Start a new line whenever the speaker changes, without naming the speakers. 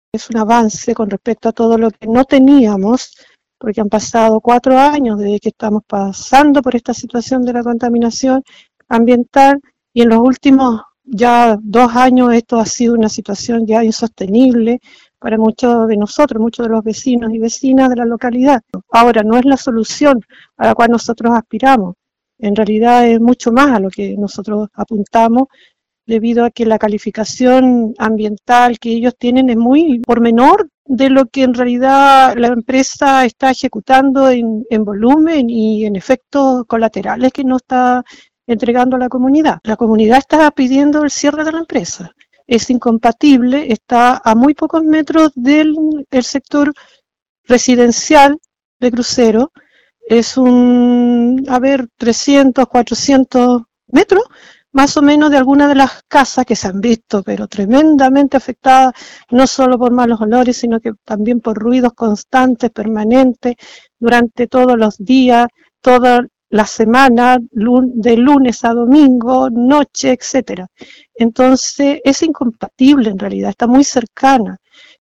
es un avance con respecto a todo lo que no teníamos, porque han pasado 4 años desde que estamos pasando por esta situación de la contaminación ambiental, y en los últimos ya 2 años esto ha sido una situación ya insostenible para muchos de nosotros, muchos de los vecinos y vecinas de la localidad. Ahora, no es la solución a la cual nosotros aspiramos, en realidad es mucho más a lo que nosotros apuntamos, debido a que la calificación ambiental que ellos tienen es muy por menor de lo que en realidad la empresa está ejecutando en volumen y en efectos colaterales que no está entregando a la comunidad. La comunidad está pidiendo el cierre de la empresa. Es incompatible, está a muy pocos metros del sector residencial de Crucero, es 300, 400 metros, más o menos, de algunas de las casas que se han visto, pero tremendamente afectadas, no solo por malos olores, sino que también por ruidos constantes, permanentes, durante todos los días, toda la semana, de lunes a domingo, noche, etcétera. Entonces, es incompatible en realidad, está muy cercana.